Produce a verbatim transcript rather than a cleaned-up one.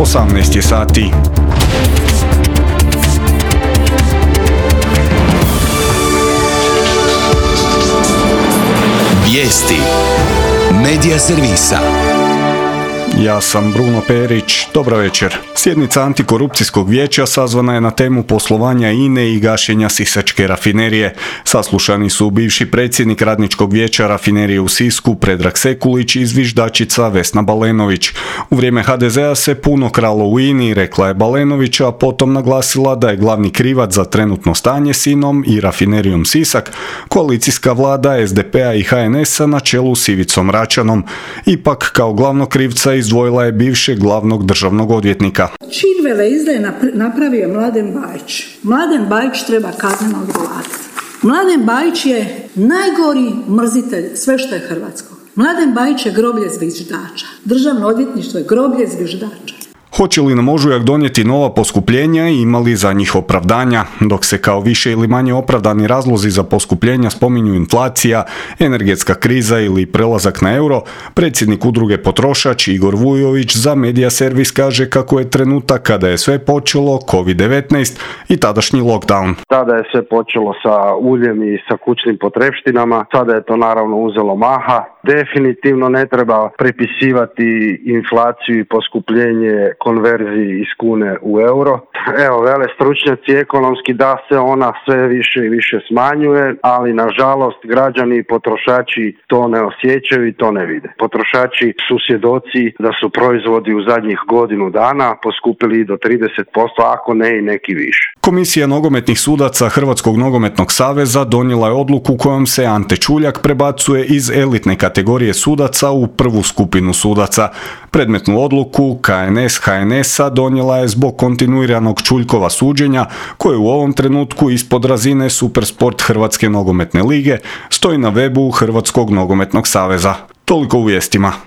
osamnaest je sati. Vijesti Medija servisa. Ja sam Bruno Perić, dobra večer. Sjednica Antikorupcijskog vijeća sazvana je na temu poslovanja I N E i gašenja Sisačke rafinerije. Saslušani su bivši predsjednik Radničkog vijeća rafinerije u Sisku Predrag Sekulić i zviždačica Vesna Balenović. U vrijeme H D Z-a se puno kralo u I N I, rekla je Balenović, a potom naglasila da je glavni krivac za trenutno stanje s I N om i rafinerijom Sisak koalicijska vlada S D P-a i H N S-a na čelu s Ivicom Račanom. Ipak, kao glavnog krivca izdvojila je bivšeg glavnog državnog odvjetnika. Čin veleizdaje napravio je Mladen Bajić. Mladen Bajić treba kazneno odgovarati. Mladen Bajić je najgori mrzitelj sve što je hrvatsko. Mladen Bajić je groblje zviždača. Državno odvjetništvo je groblje zviždača. Hoće li nam ožujak donijeti nova poskupljenja i ima li za njih opravdanja? Dok se kao više ili manje opravdani razlozi za poskupljenja spominju inflacija, energetska kriza ili prelazak na euro, predsjednik udruge Potrošač Igor Vujović za Medija servis kaže kako je trenutak kada je sve počelo kovid devetnaest i tadašnji lockdown. Tada je sve počelo sa uljem i sa kućnim potrepštinama, sada je to naravno uzelo maha. Definitivno ne treba prepisivati inflaciju i poskupljenje konverziji iz kune u euro. Evo, vele stručnjaci ekonomski da se ona sve više i više smanjuje, ali nažalost građani i potrošači to ne osjećaju i to ne vide. Potrošači su svjedoci da su proizvodi u zadnjih godinu dana poskupili do trideset posto, ako ne i neki više. Komisija nogometnih sudaca Hrvatskog nogometnog saveza donijela je odluku kojom se Ante Čuljak prebacuje iz elitne kategorije sudaca u prvu skupinu sudaca. Predmetnu odluku K N S H N S-a donijela je zbog kontinuiranog Čuljkova suđenja, koje u ovom trenutku ispod razine Supersport Hrvatske nogometne lige stoji na webu Hrvatskog nogometnog saveza. Toliko u vijestima.